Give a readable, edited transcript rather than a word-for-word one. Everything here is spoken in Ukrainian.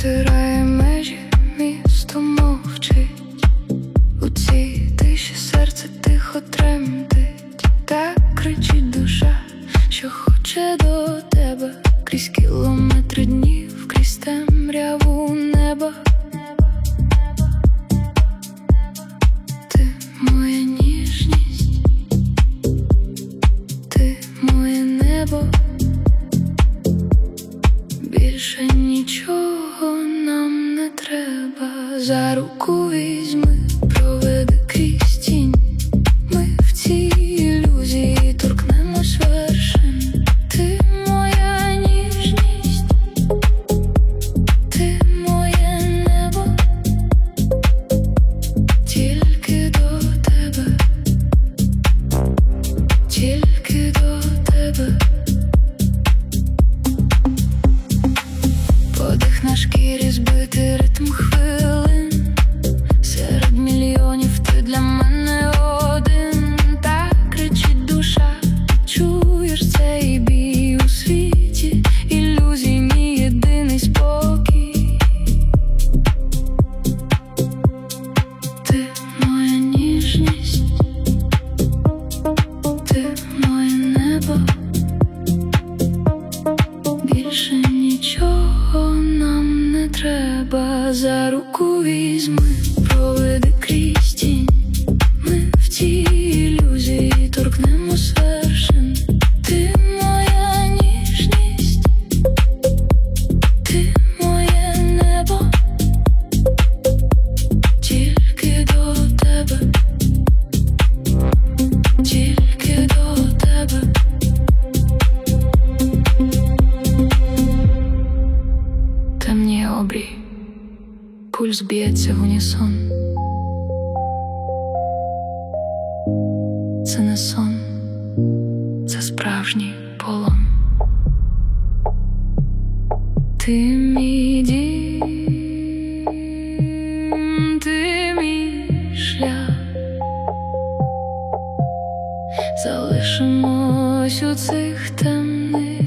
стирає межі, місто мовчить. У цій тиші серце тихо тремтить. Так кричить душа, що хоче до тебе. Крізь кілометри днів, крізь темряву неба. Ти моя ніжність, ти моє небо. Більше нічого нам не треба. За руку візьми, проведи крізь тінь. Ми в цій ілюзії торкнемось вершин. Ти моя ніжність, ти моє небо. Тільки до тебе, тільки до тебе. Подих на шкірі, збитий ритм хвилин. Серед мільйонів ти для мене один. Так кричить душа, чуєш цей бій у світі ілюзій, мій єдиний спокій. Ти моя ніжність, ти моє небо. Більше нічого нам не треба. За руку візьми, проведи крізь тінь. Ми в цій ілюзії торкнемось вершин. Ти моя ніжність, ти моє небо. Тільки до тебе, тільки до тебе. Темніє обрій, пульс б'ється в унісон. Це не сон, це справжній полон. Ти мій дім, ти мій шлях. Залишимось у цих темних